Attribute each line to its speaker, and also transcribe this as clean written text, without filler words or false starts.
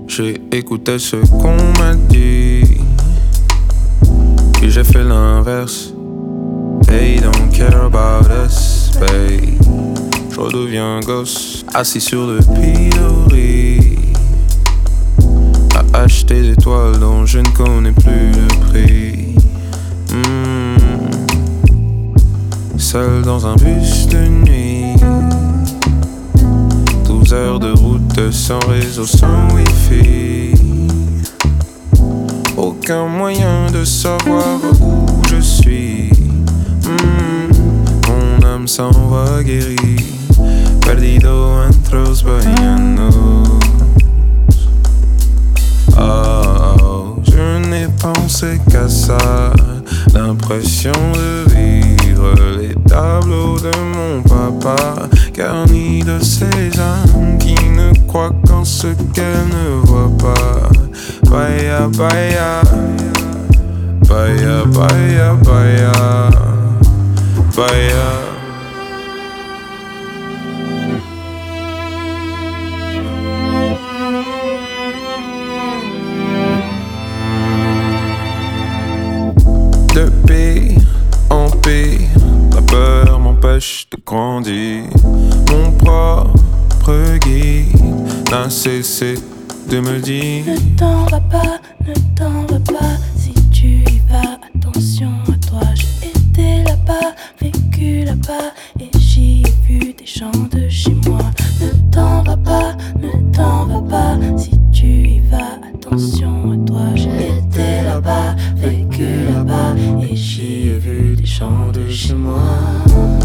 Speaker 1: J'ai écouté ce qu'on m'a dit, puis j'ai fait l'inverse. They don't care about us, babe. Je redeviens gosse, assis sur le pilori, à acheter des toiles dont je ne connais plus le prix. Seul dans un bus de nuit, 12 heures de route sans réseau, sans wifi. Aucun moyen de savoir où je suis. Mon âme s'en va guérie, perdido entre los bahianos. Oh, je n'ai pensé qu'à ça, l'impression de vivre les tableaux de mon papa, garnis de ces âmes qui ne croient qu'en ce qu'elles ne voient pas. Baya, baya, baya, baya, baya, baya. De pire en pire, la peur m'empêche de grandir. Mon propre guide n'a cessé de me dire:
Speaker 2: ne t'en va pas, ne t'en va pas. Si tu y vas, attention à toi. J'ai été là-bas, vécu là-bas, et j'y ai vu des gens de chez moi. Ne t'en va pas, ne t'en va pas. Si tu y vas, attention à toi. J'ai été là-bas, vécu là-bas, et j'y ai vu des gens de chez moi.